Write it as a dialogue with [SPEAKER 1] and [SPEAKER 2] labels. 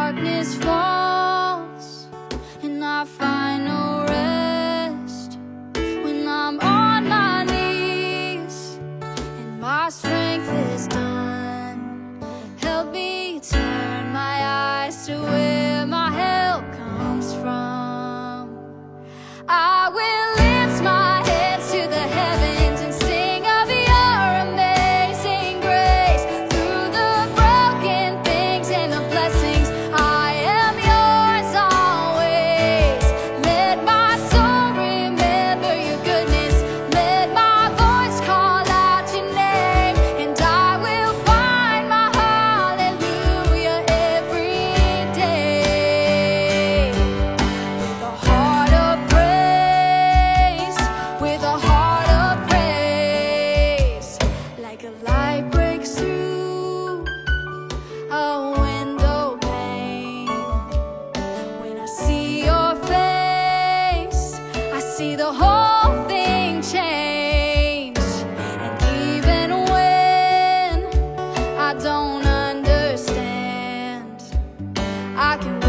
[SPEAKER 1] darkness falls and I find no rest, when I'm on my knees and my strength is done, help me turn my eyes to where my help comes from. I will lift my head to the heavens and sing of your amazing grace. Through the broken things and the blessings, I am yours always. Let my soul remember your goodness. Let my voice call out your name, and I will find my hallelujah every day. With a heart of praise, with a heart of praise, like a light breaks through a window pane. When I see your face, I see the whole thing change. And even when I don't understand, I can